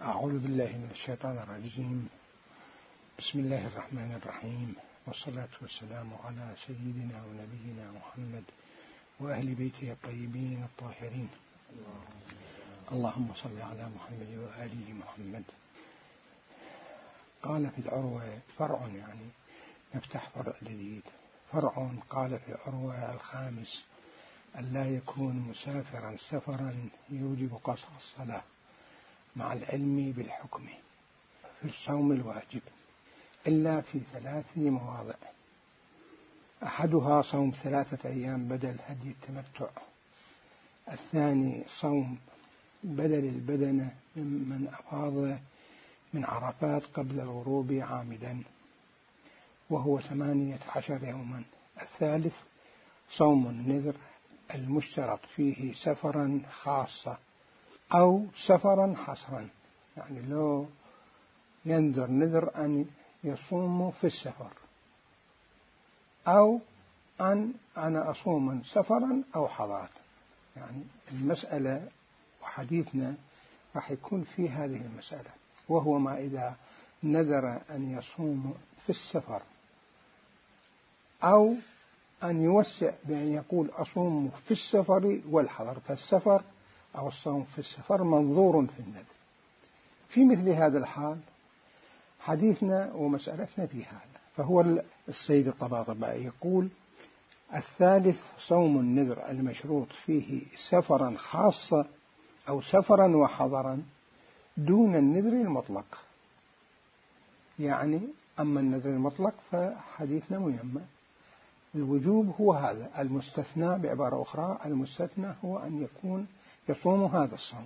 أعوذ بالله من الشيطان الرجيم. بسم الله الرحمن الرحيم، والصلاة والسلام على سيدنا ونبينا محمد وأهل بيته الطيبين الطاهرين. اللهم صل على محمد وآله محمد. قال في العروة فرع، يعني نفتح فرع جديد. فرع قال في العروة الخامس: ألا يكون مسافرا سفرا يوجب قصر الصلاة مع العلم بالحكم في الصوم الواجب إلا في 3 مواضع. أحدها صوم 3 أيام بدل هدي التمتع. الثاني صوم بدل البدنة ممن أفاض من عرفات قبل الغروب عامدا، وهو 18 يوما. الثالث صوم النذر المشترط فيه سفرا خاصة أو سفرا حصرا، يعني لو ينذر نذر أن يصوم في السفر، أو أن أنا أصوم سفرا أو حضرا. يعني المسألة وحديثنا راح يكون في هذه المسألة، وهو ما إذا نذر أن يصوم في السفر أو أن يوسع بأن يقول أصوم في السفر والحضر، فالسفر أو الصوم في السفر منظور في النذر. في مثل هذا الحال حديثنا ومسألتنا في هذا. فهو السيد الطباطبائي يقول: الثالث صوم النذر المشروط فيه سفرا خاصة أو سفرا وحضرا دون النذر المطلق. يعني أما النذر المطلق فحديثنا ميمم، الوجوب هو هذا، المستثنى بعبارة أخرى المستثنى هو أن يكون يصوم هذا الصوم.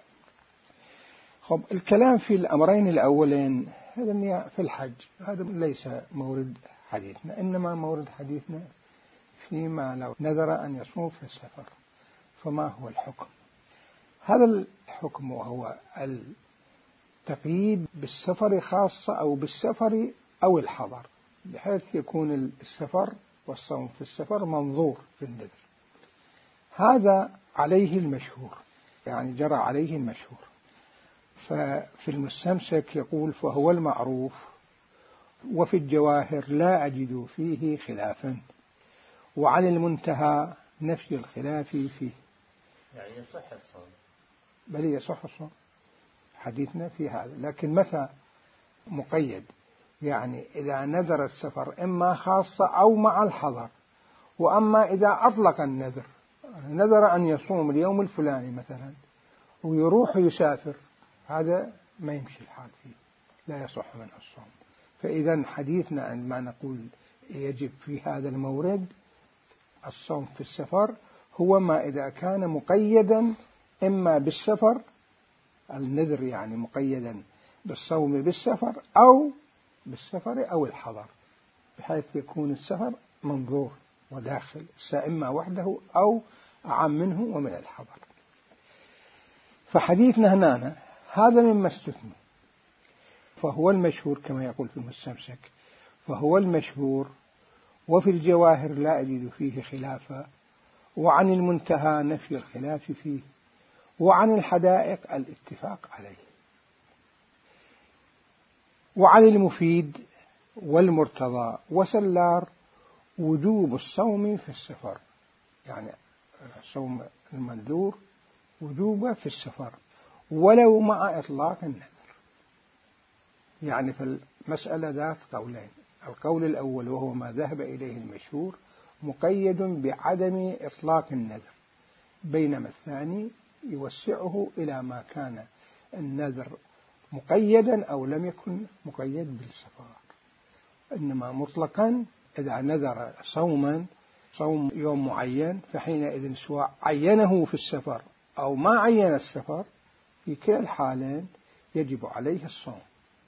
خب، الكلام في الأمرين الأولين هذا في الحج، هذا ليس مورد حديثنا، إنما مورد حديثنا فيما لو نذر أن يصوم في السفر. فما هو الحكم؟ هذا الحكم وهو التقييد بالسفر خاصة أو بالسفر أو الحضر، بحيث يكون السفر والصوم في السفر منظور في النذر. هذا عليه المشهور، يعني جرى عليه المشهور. ففي المستمسك يقول: فهو المعروف، وفي الجواهر لا أجد فيه خلافا، وعن المنتهى نفي الخلاف فيه. يعني يصح الصوم، بل يصح الصوم، حديثنا في هذا. لكن متى مقيد؟ يعني إذا نذر السفر إما خاصة أو مع الحضر. وأما إذا أطلق النذر، نذر أن يصوم اليوم الفلاني مثلا ويروح يسافر، هذا ما يمشي الحال فيه، لا يصح منه الصوم. فإذا حديثنا عندما نقول يجب في هذا المورد الصوم في السفر هو ما إذا كان مقيدا إما بالسفر، النذر يعني مقيدا بالصوم بالسفر أو بالسفر أو الحضر، بحيث يكون السفر منظور وداخل إما وحده أو أعم منه ومن الحضر. فحديثنا هنا هذا مما استثنى. فهو المشهور كما يقول في المستمسك: فهو المشهور، وفي الجواهر لا أجد فيه خلافا، وعن المنتهى نفي الخلاف فيه، وعن الحدائق الاتفاق عليه، وعن المفيد والمرتضى وسلار وجوب الصوم في السفر. يعني صوم المنذور وجوبه في السفر ولو مع إطلاق النذر. يعني في المسألة ذات قولين: القول الأول وهو ما ذهب إليه المشهور مقيد بعدم إطلاق النذر، بينما الثاني يوسعه إلى ما كان النذر مقيدا أو لم يكن مقيد بالسفر، إنما مطلقا إذا نذر صوما صوم يوم معين فحينئذ سواء عينه في السفر أو ما عين السفر، في كلا الحالين يجب عليه الصوم.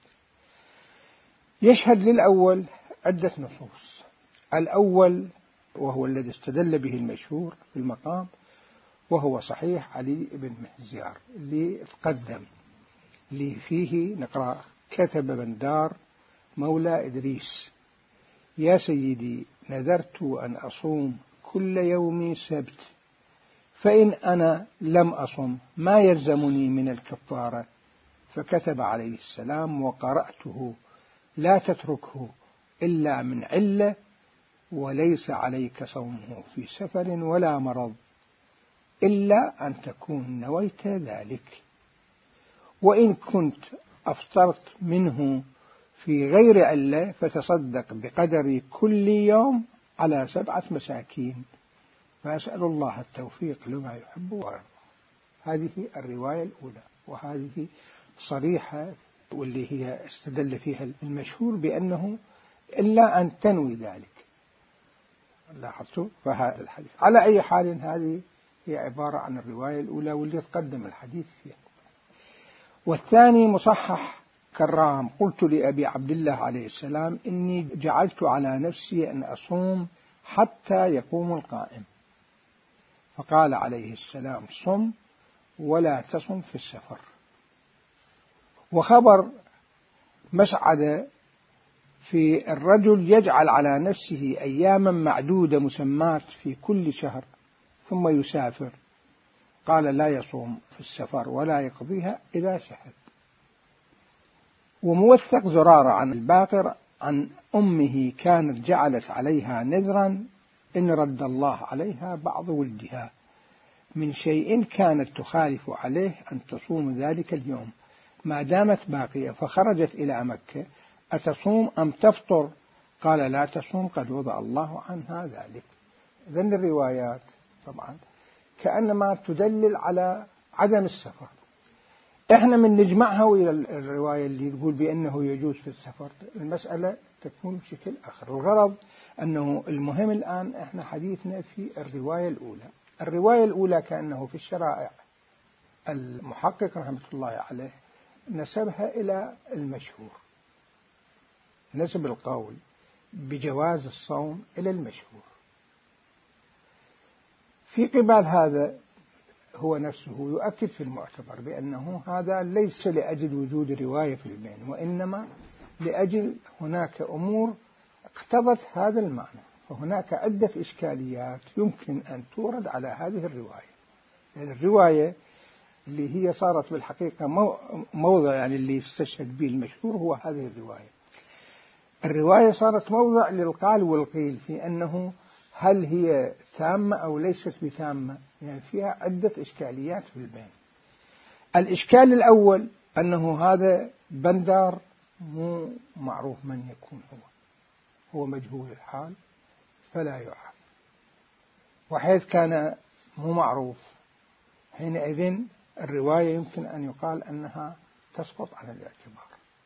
يشهد للأول عدة نصوص. الأول وهو الذي استدل به المشهور في المقام، وهو صحيح علي بن مهزيار اللي تقدم اللي فيه نقرأ: كتب بندار مولى إدريس: يا سيدي، نذرت أن أصوم كل يوم سبت، فإن أنا لم أصم ما يلزمني من الكفارة فكتب عليه السلام: وقرأته لا تتركه إلا من علة، وليس عليك صومه في سفر ولا مرض إلا أن تكون نويت ذلك، وإن كنت أفطرت منه في غير علة فتصدق بقدر كل يوم على 7 مساكين. فأسأل الله التوفيق لما يحب ويرضى. هذه الرواية الأولى، وهذه صريحة، واللي هي استدل فيها المشهور بأنه إلا أن تنوي ذلك. لاحظتوا؟ فهذا الحديث على أي حال هذه هي عبارة عن الرواية الأولى واللي تقدم الحديث فيها. والثاني مصحح كرام: قلت لأبي عبد الله عليه السلام: إني جعلت على نفسي أن أصوم حتى يقوم القائم. فقال عليه السلام: صم ولا تصم في السفر. وخبر مسعد في الرجل يجعل على نفسه أياما معدودة مسمات في كل شهر ثم يسافر، قال: لا يصوم في السفر ولا يقضيها إذا شهد. وموثق زرارة عن الباقر عن أمه كانت جعلت عليها نذرا إن رد الله عليها بعض ولدها من شيء كانت تخالف عليه أن تصوم ذلك اليوم ما دامت باقية، فخرجت إلى مكة: أتصوم أم تفطر؟ قال: لا تصوم، قد وضع الله عنها ذلك. إذن الروايات طبعا كأنما تدلل على عدم السفر. إحنا من نجمعها وإلى الرواية اللي تقول بأنه يجوز في السفر، المسألة تكون بشكل آخر. الغرض أنه المهم الآن إحنا حديثنا في الرواية الأولى. الرواية الأولى كأنه في الشرائع المحقق رحمة الله عليه نسبها إلى المشهور، نسب القول بجواز الصوم إلى المشهور. في قبال هذا هو نفسه يؤكد في المعتبر بأنه هذا ليس لأجل وجود رواية في البين، وإنما لأجل هناك أمور اقتضت هذا المعنى. فهناك عدة إشكاليات يمكن أن تورد على هذه الرواية. يعني الرواية اللي هي صارت بالحقيقة موضع، يعني اللي استشهد به المشهور هو هذه الرواية. الرواية صارت موضع للقال والقيل في أنه هل هي تامة أو ليست بتامة، يعني فيها عدة إشكاليات في البين. الإشكال الأول أنه هذا بندار مو معروف من يكون هو مجهول الحال فلا يعرف، وحيث كان مو معروف حينئذ الرواية يمكن أن يقال أنها تسقط عن الاعتبار،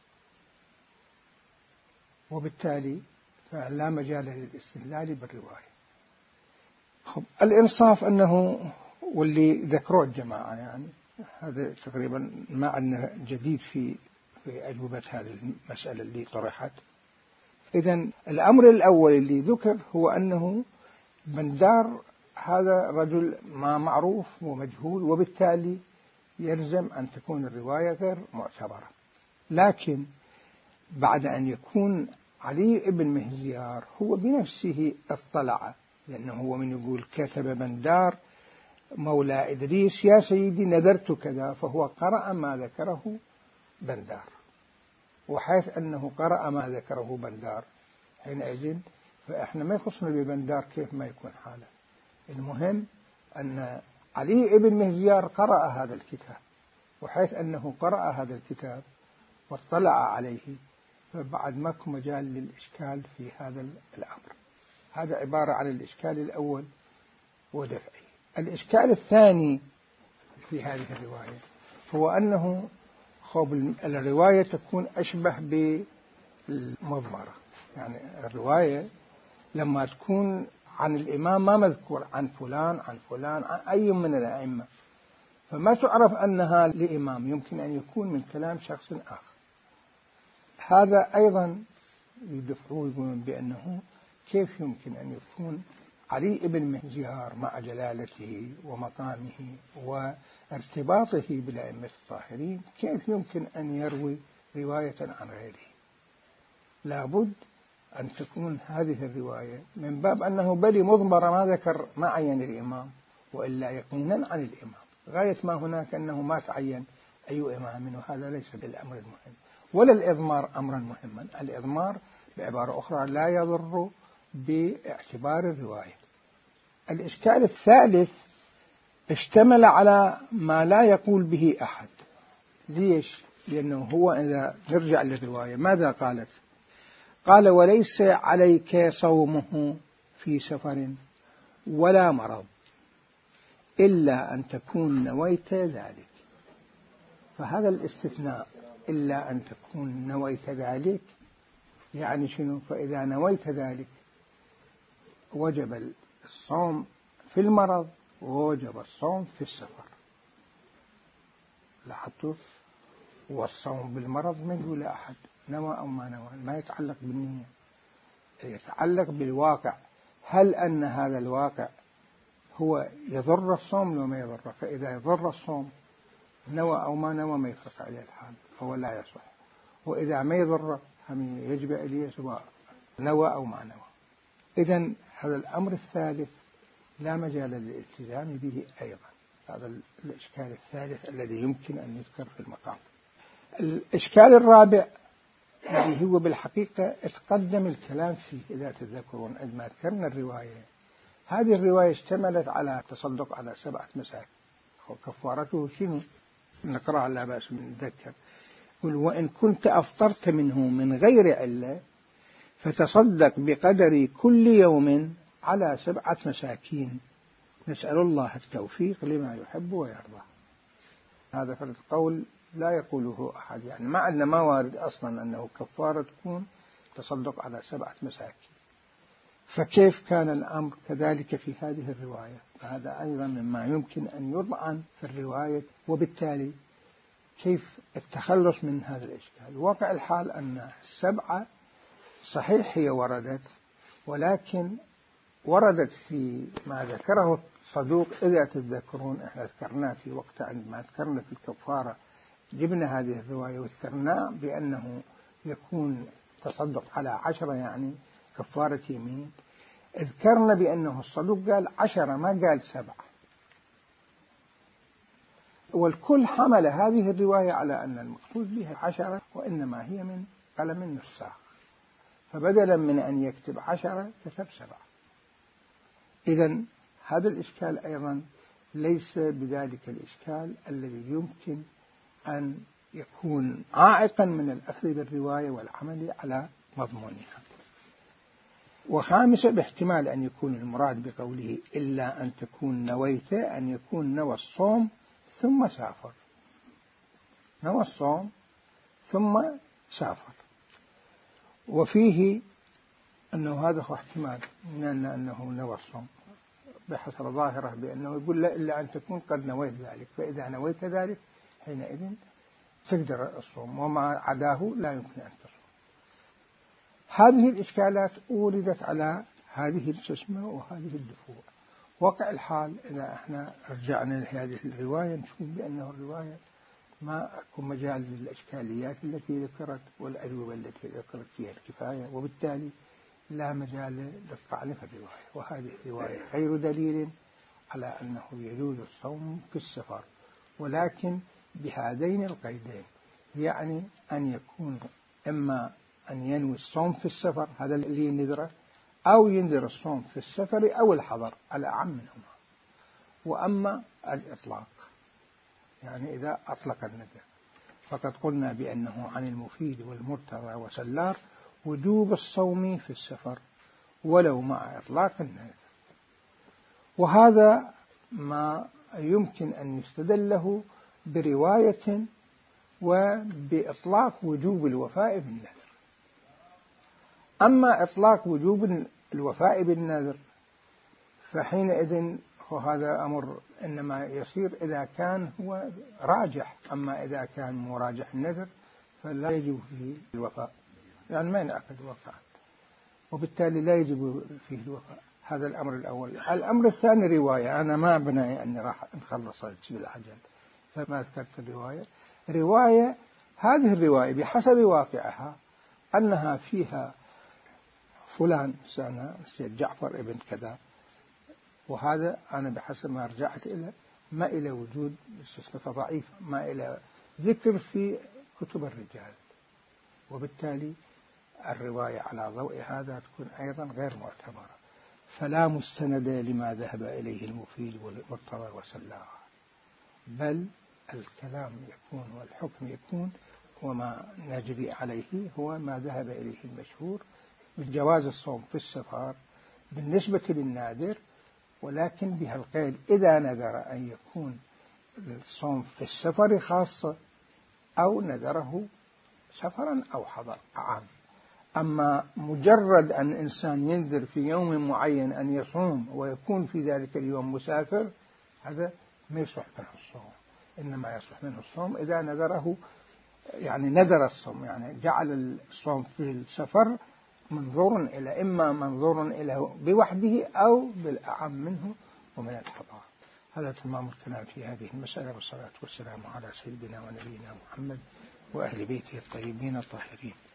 وبالتالي فلا مجال للاستدلال بالرواية. الإنصاف أنه واللي ذكروه الجماعة، يعني هذا تقريبا ما عندنا جديد في أجوبة هذه المسألة اللي طرحت. إذن الأمر الأول اللي ذكر هو أنه بندار هذا رجل ما معروف ومجهول، وبالتالي يلزم أن تكون الرواية غير معتبرة. لكن بعد أن يكون علي بن مهزيار هو بنفسه اطلع، لأنه هو من يقول كتب بندار مولى إدريس: يا سيدي نذرت كذا، فهو قرأ ما ذكره بندار. وحيث أنه قرأ ما ذكره بندار حينئذ فإحنا ما يخصنا ببندار كيف ما يكون حاله. المهم أن علي بن مهزيار قرأ هذا الكتاب، وحيث أنه قرأ هذا الكتاب واطلع عليه فبعد ماكو مجال للإشكال في هذا الأمر. هذا عبارة عن الإشكال الأول ودفعه. الإشكال الثاني في هذه الرواية هو أنه الرواية تكون أشبه بالمضمرة. يعني الرواية لما تكون عن الإمام ما مذكور عن فلان عن فلان عن أي من الأئمة، فما تعرف أنها لإمام، يمكن أن يكون من كلام شخص آخر. هذا أيضا يدفعون يقولون بأنه كيف يمكن أن يكون علي بن مهزيار مع جلالته ومقامه وارتباطه بالأئمة الطاهرين كيف يمكن أن يروي رواية عن غيره؟ لابد أن تكون هذه الرواية من باب أنه بلي مضمر ما ذكر ما عين الإمام، وإلا يقينا عن الإمام. غاية ما هناك أنه ما تعين أي إمام، وهذا ليس بالأمر المهم، ولا الإضمار أمرا مهما. الإضمار بعبارة أخرى لا يضر باعتبار الرواية. الإشكال الثالث اشتمل على ما لا يقول به أحد. ليش؟ لأنه هو إذا نرجع للرواية ماذا قالت؟ قال: وليس عليك صومه في سفر ولا مرض إلا أن تكون نويت ذلك. فهذا الاستثناء إلا أن تكون نويت ذلك يعني شنو؟ فإذا نويت ذلك وجب الصوم في المرض ووجب الصوم في السفر. لاحظتوا؟ والصوم بالمرض ما يقول أحد نوى أو ما نوى، ما يتعلق بالنية، يتعلق بالواقع. هل أن هذا الواقع هو يضر الصوم لو ما يضره؟ فإذا يضر الصوم نوى أو ما نوى ما يفرق عليه الحال، فهو لا يصح. وإذا ما يضر هم يجب عليه سواء نوى أو ما نوى. إذن هذا الأمر الثالث لا مجال للالتزام به أيضا. هذا الإشكال الثالث الذي يمكن أن يذكر في المقام. الإشكال الرابع الذي هو بالحقيقة اتقدم الكلام فيه، إذا تذكرون عندما ذكرنا الرواية، هذه الرواية اشتملت على تصدق على 7 مساكين. كفارته شنو؟ نقرأ لا بأس نتذكر. قل: وإن كنت أفطرت منه من غير علة فتصدق بقدر كل يوم على 7 مساكين، نسأل الله التوفيق لما يحب ويرضى. هذا فرد قول لا يقوله أحد، يعني ما عندنا ما وارد أصلا أنه كفارة تكون تصدق على 7 مساكين. فكيف كان الأمر كذلك في هذه الرواية؟ فهذا أيضا مما يمكن أن يطعن في الرواية، وبالتالي كيف التخلص من هذا الإشكال؟ واقع الحال أن 7 صحيح هي وردت، ولكن وردت في ما ذكره الصدوق. إذا تذكرون احنا ذكرنا في وقت عندما ذكرنا في الكفارة جبنا هذه الرواية وذكرنا بأنه يكون تصدق على 10 يعني كفارة يمين. ذكرنا بأنه الصدوق قال 10 ما قال 7، والكل حمل هذه الرواية على أن المقصود بها 10 وإنما هي من قلم النساخ، فبدلا من أن يكتب 10 كتب 7. إذن هذا الإشكال أيضا ليس بذلك الإشكال الذي يمكن أن يكون عائقا من الأخذ بالرواية والعمل على مضمونها. وخامسا باحتمال أن يكون المراد بقوله إلا أن تكون نويت أن يكون نوى الصوم ثم سافر، نوى الصوم ثم سافر. وفيه أنه هذا هو احتمال من أنه نوى الصوم بحسب ظاهره، بأنه يقول لا إلا أن تكون قد نويت ذلك، فإذا نويت ذلك حينئذ تقدر الصوم، وما عداه لا يمكن أن تصوم. هذه الإشكالات أوردت على هذه الجسمة وهذه الدفوع. واقع الحال إذا احنا رجعنا لهذه الرواية نشوف بأنه الرواية ما أكون مجال للإشكاليات التي ذكرت والأجوبة التي ذكرت فيها الكفاية، وبالتالي لا مجال للطعن في الرواية. وهذه الرواية غير دليل على أنه يجوز الصوم في السفر، ولكن بهذين القيدين، يعني أن يكون إما أن ينوي الصوم في السفر، هذا اللي ينذره، أو ينذر الصوم في السفر أو الحضر على أعم منهما. وأما الإطلاق يعني إذا أطلق النذر فقد قلنا بأنه عن المفيد والمرتضى وسلار وجوب الصوم في السفر ولو مع إطلاق النذر. وهذا ما يمكن أن يستدله برواية وبإطلاق وجوب الوفاء بالنذر. أما إطلاق وجوب الوفاء بالنذر فحينئذ وهذا أمر إنما يصير إذا كان هو راجح، أما إذا كان مراجح النذر فلا يجب فيه الوفاء، يعني ما ينعقد وفاء، وبالتالي لا يجب فيه الوفاء. هذا الأمر الأول. الأمر الثاني رواية، أنا ما بناء أني راح نخلص بالعجل فما ذكرت الرواية. رواية هذه الرواية بحسب واقعها أنها فيها فلان سيد جعفر ابن كذا، وهذا أنا بحسب ما رجعت إلى ما إلى وجود صفة ضعيفة، ما إلى ذكر في كتب الرجال، وبالتالي الرواية على ضوء هذا تكون أيضا غير معتبرة، فلا مستند لما ذهب إليه المفيد والمرتضى وسلاغ، بل الكلام يكون والحكم يكون وما نجري عليه هو ما ذهب إليه المشهور من جواز الصوم في السفر بالنسبة للنادر، ولكن بها القيد إذا نذر أن يكون الصوم في السفر خاصة أو نذره سفرا أو حضر عام. أما مجرد أن إنسان ينذر في يوم معين أن يصوم ويكون في ذلك اليوم مسافر، هذا ما يصح منه الصوم، إنما يصح منه الصوم إذا نذره، يعني نذر الصوم، يعني جعل الصوم في السفر منظور إلى، إما منظور إلى بوحده أو بالأعم منه ومن الحضار. هذا تمام الكلام في هذه المسألة، والصلاة والسلام على سيدنا ونبينا محمد وأهل بيته الطيبين الطاهرين.